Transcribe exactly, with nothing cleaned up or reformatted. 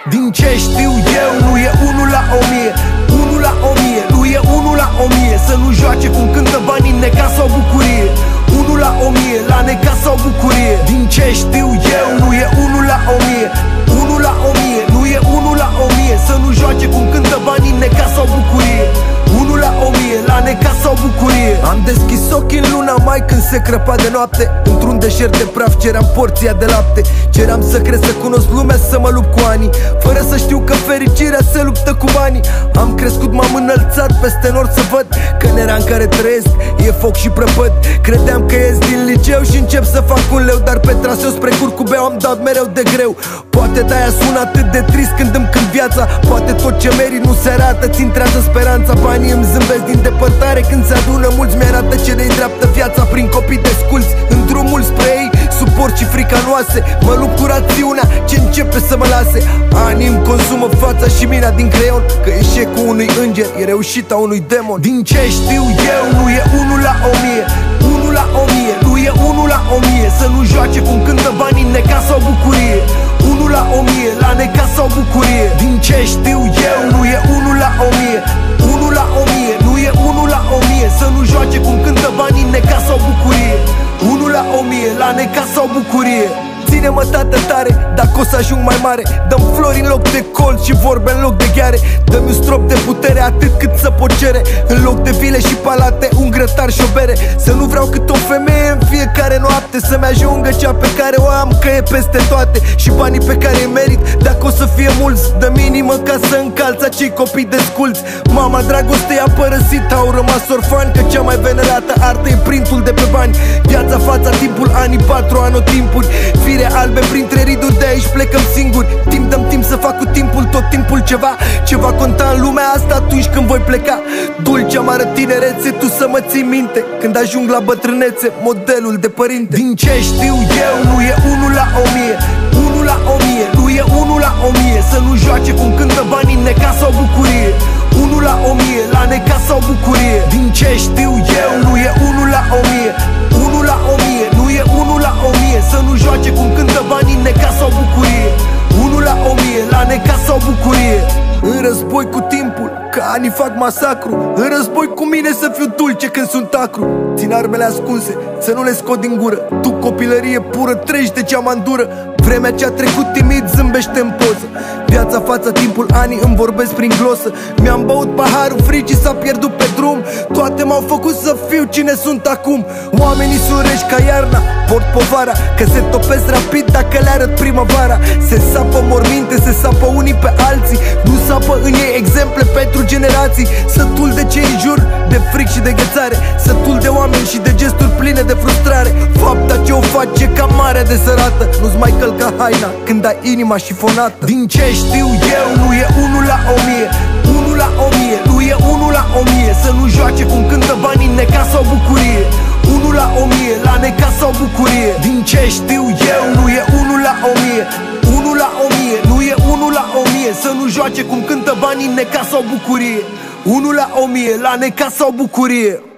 Din ce știu eu, nu e unul la o mie. Unul la o mie, nu e unul la o mie. Să nu joace cum cântă banii în necaz sau bucurie. Unul la o mie, la necaz sau bucurie. Din ce știu eu, nu e unul la o mie. Unul la o mie, nu e unul la o mie. Să nu joace cum cântă banii în necaz sau bucurie. Unul la o mie, la necaz sau bucurie. Am deschis ochii în luna mai când se crăpa de noapte. Într-un deșert de praf ceream porția de lapte. Ceream să cresc, să cunosc lumea, să mă lupt cu ani, fără să știu că fericirea se luptă cu banii. Am crescut, m-am înălțat peste nord să văd că în era în care trăiesc e foc și prăpăd. Credeam că ies din liceu și încep să fac un leu, dar pe traseu spre curcubeu am dat mereu de greu. Poate de-aia sună atât de trist când îmi cânt viața. Poate tot ce merit nu se arată, ți întrează speranța. Banii îmi zâmbesc din depărtare când se adună mulți. Mi-arată ce de-i dreaptă viața prin copii desculți. În drumul spre ei, suport și frica noase. Mă lupt cu rațiunea ce începe să mă lase. Anii îmi consumă fața și mina din creion, că eșecul unui înger e reușita unui demon. Din ce știu eu, nu e unul la o mie. Unul la o mie, nu e unul la o mie. Să nu joace cum cântă banii în necaz sau bucurie. Unul la o mie, la necaz sau bucurie. Din ce știu eu, nu e unul la o mie. Unul la o mie, nu e unul la o mie. Să nu joace cum cântă banii în necaz sau bucurie. Unul la o mie, la necaz sau bucurie. Ține-mă, tată, tare, dacă o să ajung mai mare. Dă-mi flori în loc de colț și vorbe în loc de gheare. Dă-mi un strop de putere atât cât să pot cere. În loc de vile și palate, un grătar și o bere. Să nu vreau cât o femeie în fiecare noapte. Să-mi ajungă cea pe care o am, că e peste toate. Și banii pe care îi merit, dacă o să fie mulți, dă minimă ca să încalți acei copii desculți. Mama dragostei a părăsit, au rămas orfani, că cea mai venerată artă e printul de pe bani. Viața, fața, timpul, anii patru anotimpuri. Fire albe printre riduri, de aici plecăm singuri. Timp dăm timp să fac cu timpul tot timpul ceva. Ce va conta în lumea asta atunci când voi pleca. Dulce, amară tinerețe, tu să mă ții minte când ajung la bătrânețe, modelul de părinte. Din ce știu eu, nu e unul la o mie. Unul la o mie, nu e unul la o mie. Să nu joace cum cântă banii în necaz sau bucurie. Unul la o mie, la necaz sau bucurie. Din ce știu eu, nu e unul la o mie. Unul la o mie, nu e unul la o mie. Să nu joace cum cântă banii în necaz sau bucurie. Unul la o mie, la necaz sau bucurie. În război cu timpul, că anii fac masacru. În război cu mine să fiu dulce când sunt acru. Țin armele ascunse, să nu le scot din gură. Tu copilărie pură, treci de cea mandură. Vremea ce-a trecut timid zâmbește în poză. Viața, fața, timpul, anii îmi vorbesc prin glosă. Mi-am băut paharul fricii, s-a pierdut pe drum. Toate m-au făcut să fiu cine sunt acum. Oamenii sunt reși ca iarna, port povara, că se topesc rapid dacă le arăt primăvara. Se sapă morminte, se sapă unii pe alții. Nu sapă în ei exemple pentru generații. Sătul de ce în jur, de fric și de ghețare. Sătul de oameni și de gesturi pline de frustrare. Fapta ce o face ca marea de sărată. Nu-ți mai călca haina când ai inima șifonată. Din ce știu eu, nu e unul la o mie. Unul la o mie, nu e unul la o mie. Să nu joace cum cântă banii în necaz sau bucurie. Unul la o mie, la necaz sau bucurie. Din ce știu eu, nu e unul la o mie. Unul la o mie, nu e unul la o mie. Să nu joace cum cântă banii în necaz sau bucurie. Unul la o mie, la necaz sau bucurie.